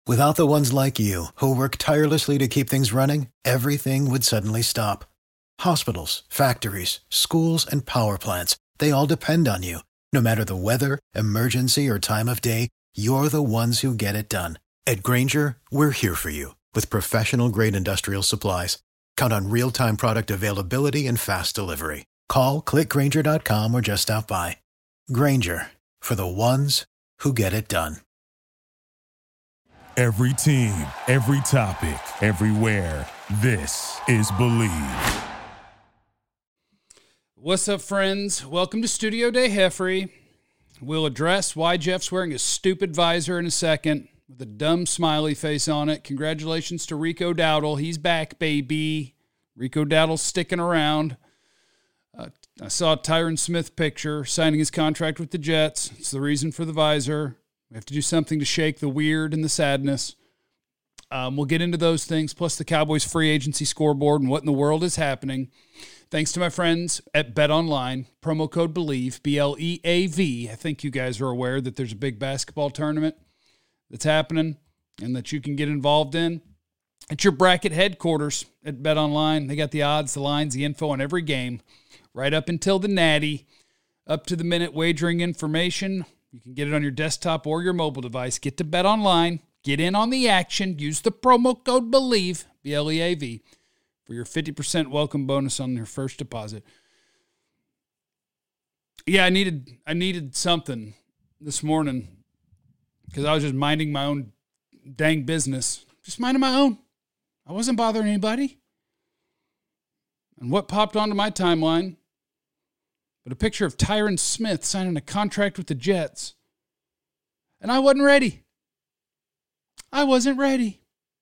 Without the ones like you, who work tirelessly to keep things running, everything would suddenly stop. Hospitals, factories, schools, and power plants, they all depend on you. No matter the weather, emergency, or time of day, you're the ones who get it done. At Grainger, we're here for you with professional-grade industrial supplies. Count on real-time product availability and fast delivery. Call, clickgrainger.com, or just stop by. Grainger, for the ones who get it done. Every team, every topic, everywhere. This is Believe. What's up, friends? Welcome to Studio Day Heffrey. We'll address why Jeff's wearing a stupid visor in a second with a dumb smiley face on it. Congratulations to Rico Dowdle. He's back, baby. Rico Dowdle's sticking around. I saw a Tyron Smith picture signing his contract with the Jets. It's the reason for the visor. We have to do something to shake the weird and the sadness. We'll get into those things, plus the Cowboys free agency scoreboard and what in the world is happening. Thanks to my friends at BetOnline, promo code BELIEVE, BLEAV. I think you guys are aware that there's a big basketball tournament that's happening and that you can get involved in. At your bracket headquarters at BetOnline, they got the odds, the lines, the info on every game, right up until the natty, up to the minute wagering information. You can get it on your desktop or your mobile device. Get to BetOnline. Get in on the action. Use the promo code BELIEVE, BLEAV, for your 50% welcome bonus on your first deposit. Yeah, I needed something this morning because I was just minding my own dang business. Just minding my own. I wasn't bothering anybody. And what popped onto my timeline but a picture of Tyron Smith signing a contract with the Jets. And I wasn't ready. I wasn't ready.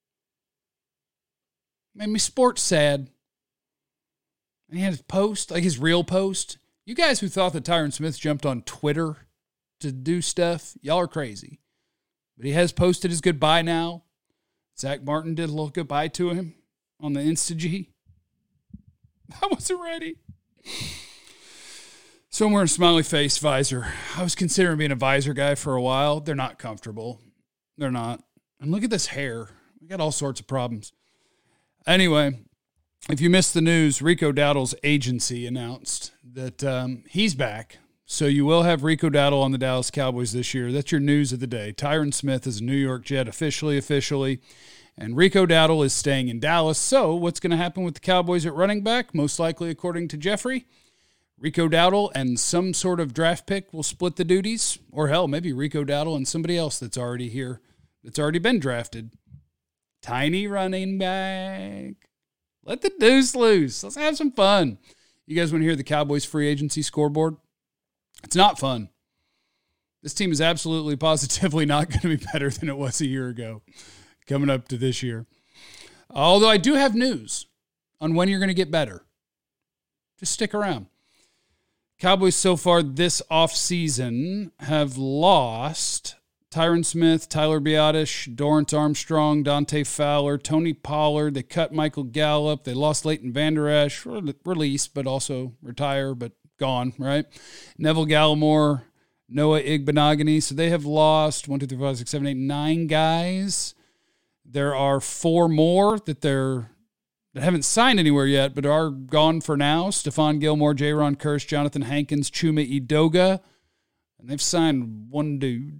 Made me sports sad. And he had his post, like his real post. You guys who thought that Tyron Smith jumped on Twitter to do stuff, y'all are crazy. But he has posted his goodbye now. Zach Martin did a little goodbye to him on the Insta-G. I wasn't ready. So I'm wearing a smiley face visor. I was considering being a visor guy for a while. They're not comfortable. They're not. And look at this hair. We got all sorts of problems. Anyway, if you missed the news, Rico Dowdle's agency announced that he's back. So you will have Rico Dowdle on the Dallas Cowboys this year. That's your news of the day. Tyron Smith is a New York Jet officially. And Rico Dowdle is staying in Dallas. So what's going to happen with the Cowboys at running back? Most likely, according to Jeffrey, Rico Dowdle and some sort of draft pick will split the duties. Or hell, maybe Rico Dowdle and somebody else that's already here, that's already been drafted. Tiny running back. Let the deuce loose. Let's have some fun. You guys want to hear the Cowboys free agency scoreboard? It's not fun. This team is absolutely, positively not going to be better than it was a year ago coming up to this year. Although I do have news on when you're going to get better. Just stick around. Cowboys so far this offseason have lost Tyron Smith, Tyler Biadasz, Dorrance Armstrong, Dante Fowler, Tony Pollard. They cut Michael Gallup. They lost Leighton Vander Esch, released, but also retire, but gone, right? Neville Gallimore, Noah Igbenogany. So they have lost 1, 2, 3, 4, 5, 6, 7, 8, 9 guys. There are 4 more that haven't signed anywhere yet, but are gone for now. Stephon Gilmore, Jaron Kearse, Jonathan Hankins, Chuma Edoga. And they've signed one dude.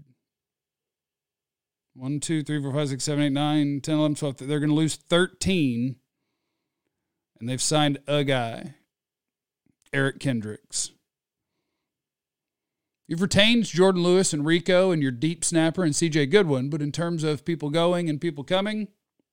1, 2, 3, 4, 5, 6, 7, 8, 9, 10, 11, 12. They're going to lose 13. And they've signed a guy, Eric Kendricks. You've retained Jordan Lewis and Rico and your deep snapper and CJ Goodwin, but in terms of people going and people coming,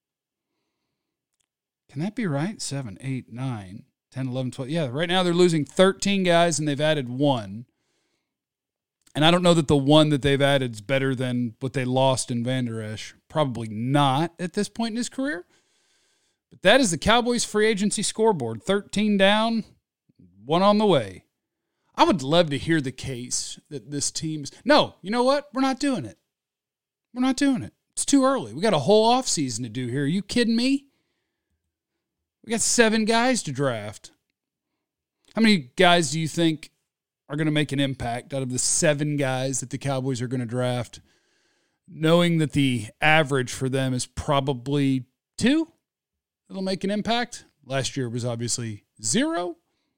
can that be right? 7, 8, 9, 10, 11, 12. Yeah, right now they're losing 13 guys and they've added 1. And I don't know that the one that they've added is better than what they lost in Vander Esch. Probably not at this point in his career. But that is the Cowboys free agency scoreboard. 13 down, 1 on the way. I would love to hear the case that this team's... No, you know what? We're not doing it. We're not doing it. It's too early. We got a whole offseason to do here. Are you kidding me? We got 7 guys to draft. How many guys do you think are going to make an impact out of the 7 guys that the Cowboys are going to draft knowing that the average for them is probably 2, it'll make an impact. Last year was obviously 0.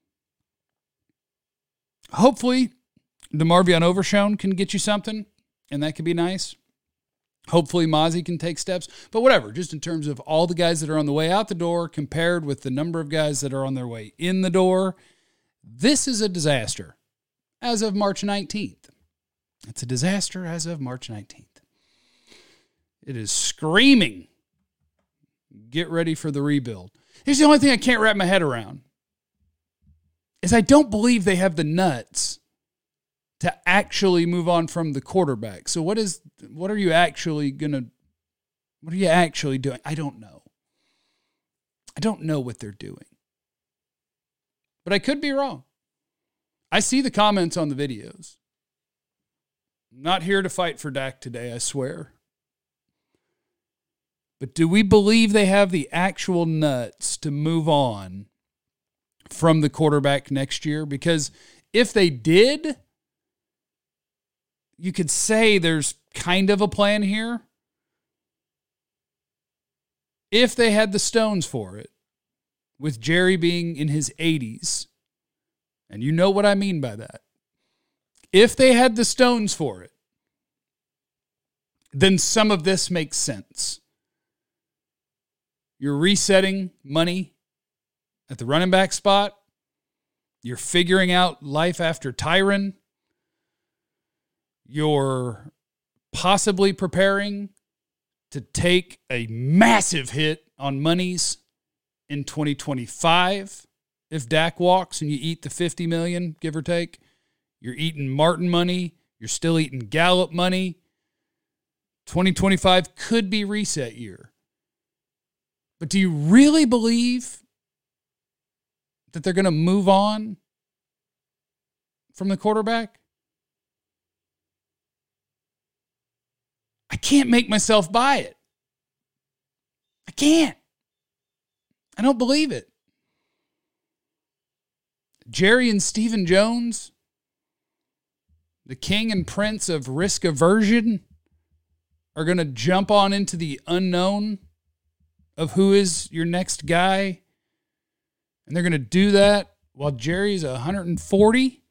Hopefully, DeMarvion Overshown can get you something, and that could be nice. Hopefully, Mozzie can take steps. But whatever, just in terms of all the guys that are on the way out the door compared with the number of guys that are on their way in the door, this is a disaster as of March 19th. It's a disaster as of March 19th. It is screaming, get ready for the rebuild. Here's the only thing I can't wrap my head around is I don't believe they have the nuts to actually move on from the quarterback. So what are you actually doing? I don't know. I don't know what they're doing. But I could be wrong. I see the comments on the videos. I'm not here to fight for Dak today, I swear. But do we believe they have the actual nuts to move on from the quarterback next year? Because if they did, you could say there's kind of a plan here. If they had the stones for it, with Jerry being in his 80s, and you know what I mean by that. If they had the stones for it, then some of this makes sense. You're resetting money at the running back spot. You're figuring out life after Tyron. You're possibly preparing to take a massive hit on monies in 2025 if Dak walks and you eat the $50 million, give or take. You're eating Martin money. You're still eating Gallup money. 2025 could be reset year. But do you really believe that they're going to move on from the quarterback? I can't make myself buy it. I can't. I don't believe it. Jerry and Stephen Jones, the king and prince of risk aversion, are going to jump on into the unknown of who is your next guy. And they're going to do that while Jerry's 140.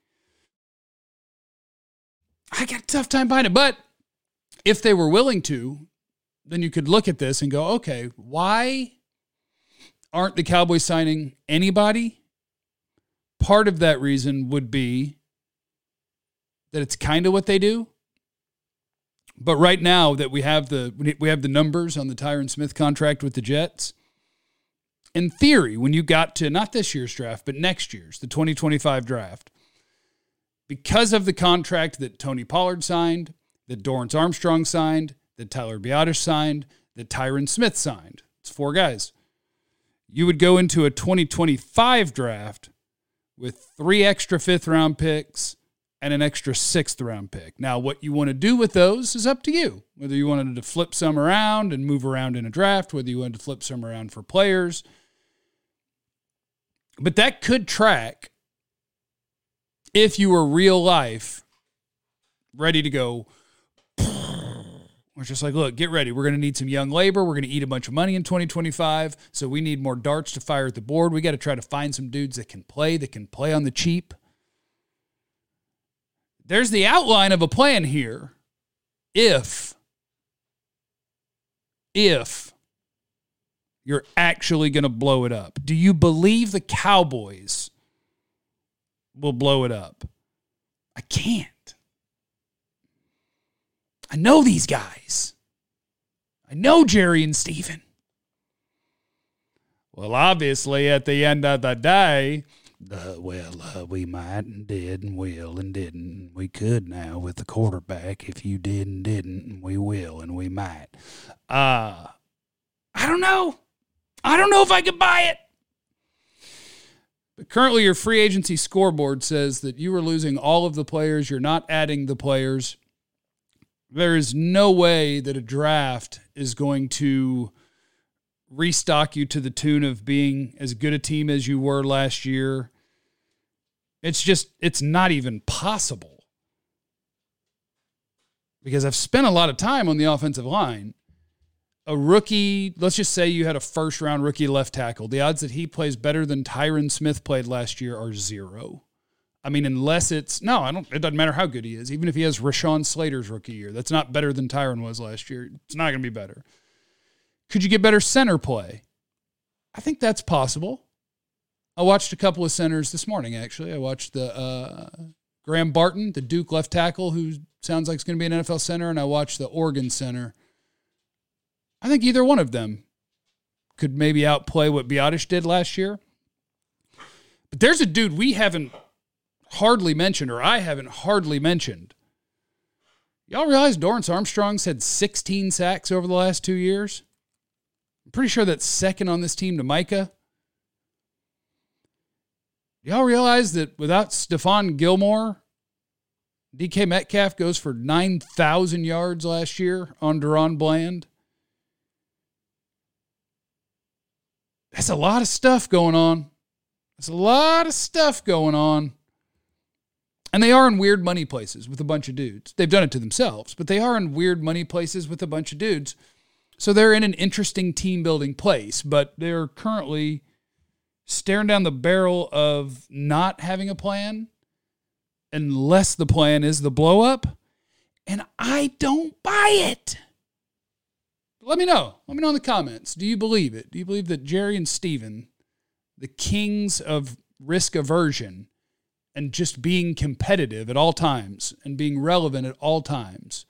I got a tough time buying it. But if they were willing to, then you could look at this and go, okay, why aren't the Cowboys signing anybody? Part of that reason would be that it's kind of what they do. But right now that we have the numbers on the Tyron Smith contract with the Jets, in theory, when you got to not this year's draft, but next year's, the 2025 draft, because of the contract that Tony Pollard signed, that Dorrance Armstrong signed, that Tyler Biadasz signed, that Tyron Smith signed, it's 4 guys, you would go into a 2025 draft with 3 extra 5th-round picks and an extra 6th-round pick. Now, what you want to do with those is up to you. Whether you wanted to flip some around and move around in a draft, whether you wanted to flip some around for players. But that could track if you were real life ready to go. We're just like, look, get ready. We're going to need some young labor. We're going to eat a bunch of money in 2025. So we need more darts to fire at the board. We got to try to find some dudes that can play on the cheap. There's the outline of a plan here. If you're actually going to blow it up. Do you believe the Cowboys will blow it up? I can't. I know these guys. I know Jerry and Stephen. Well, obviously, at the end of the day, we might and did and will and didn't. We could now with the quarterback. If you did and didn't, we will and we might. I don't know. I don't know if I could buy it. But currently, your free agency scoreboard says that you are losing all of the players. You're not adding the players. There is no way that a draft is going to restock you to the tune of being as good a team as you were last year. It's not even possible. because I've spent a lot of time on the offensive line. A rookie, let's just say you had a first-round rookie left tackle. The odds that he plays better than Tyron Smith played last year are 0. I mean, unless it doesn't matter how good he is. Even if he has Rashawn Slater's rookie year, that's not better than Tyron was last year. It's not going to be better. Could you get better center play? I think that's possible. I watched a couple of centers this morning, actually. I watched the Graham Barton, the Duke left tackle, who sounds like he's going to be an NFL center, and I watched the Oregon center. I think either one of them could maybe outplay what Biadasz did last year. But there's a dude we haven't hardly mentioned, or I haven't hardly mentioned. Y'all realize Dorrance Armstrong's had 16 sacks over the last 2 years? I'm pretty sure that's second on this team to Micah. Y'all realize that without Stephon Gilmore, DK Metcalf goes for 9,000 yards last year on Deron Bland? That's a lot of stuff going on. There's a lot of stuff going on. And they are in weird money places with a bunch of dudes. They've done it to themselves, but they are in weird money places with a bunch of dudes. So they're in an interesting team-building place, but they're currently staring down the barrel of not having a plan unless the plan is the blow-up. And I don't buy it. Let me know. Let me know in the comments. Do you believe it? Do you believe that Jerry and Steven, the kings of risk aversion and just being competitive at all times and being relevant at all times,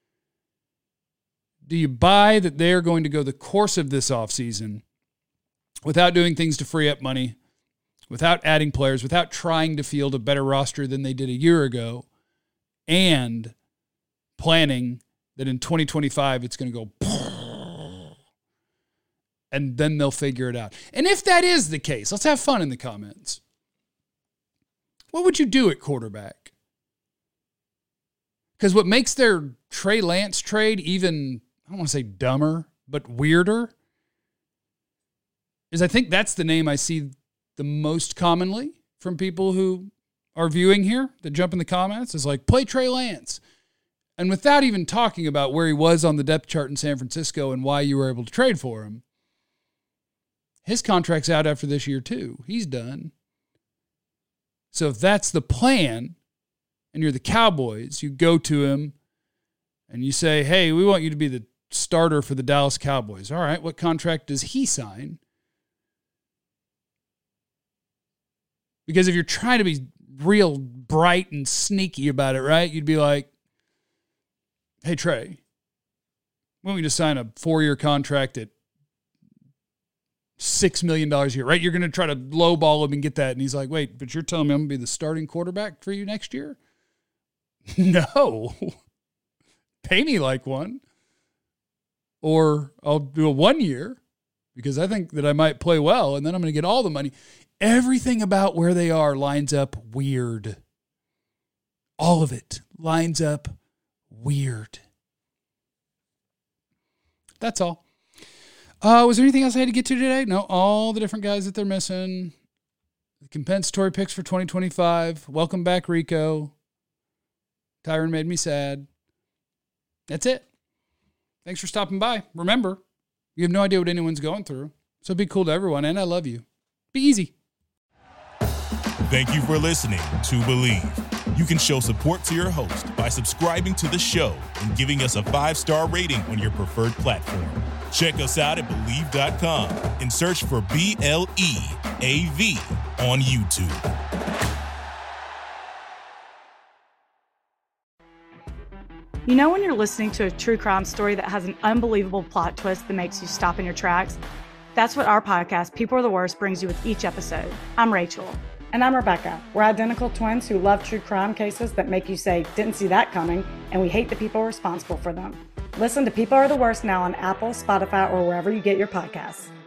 do you buy that they're going to go the course of this offseason without doing things to free up money, without adding players, without trying to field a better roster than they did a year ago, and planning that in 2025 it's going to go and then they'll figure it out? And if that is the case, let's have fun in the comments. What would you do at quarterback? Because what makes their Trey Lance trade even, I don't want to say dumber, but weirder, is I think that's the name I see the most commonly from people who are viewing here that jump in the comments, is like, play Trey Lance. And without even talking about where he was on the depth chart in San Francisco and why you were able to trade for him, his contract's out after this year too. He's done. So if that's the plan and you're the Cowboys, you go to him and you say, hey, we want you to be the starter for the Dallas Cowboys. All right, what contract does he sign? Because if you're trying to be real bright and sneaky about it, right, you'd be like, hey, Trey, we want you to sign a 4-year contract at $6 million a year, right? You're going to try to lowball him and get that. And he's like, wait, but you're telling me I'm going to be the starting quarterback for you next year? No. Pay me like one. Or I'll do a 1 year because I think that I might play well and then I'm going to get all the money. Everything about where they are lines up weird. All of it lines up weird. That's all. Was there anything else I had to get to today? No, all the different guys that they're missing. The compensatory picks for 2025. Welcome back, Rico. Tyron made me sad. That's it. Thanks for stopping by. Remember, you have no idea what anyone's going through, so be cool to everyone, and I love you. Be easy. Thank you for listening to Believe. You can show support to your host by subscribing to the show and giving us a 5-star rating on your preferred platform. Check us out at Believe.com and search for BLEAV on YouTube. You know when you're listening to a true crime story that has an unbelievable plot twist that makes you stop in your tracks? That's what our podcast, People Are the Worst, brings you with each episode. I'm Rachel. And I'm Rebecca. We're identical twins who love true crime cases that make you say, didn't see that coming, and we hate the people responsible for them. Listen to People Are the Worst now on Apple, Spotify, or wherever you get your podcasts.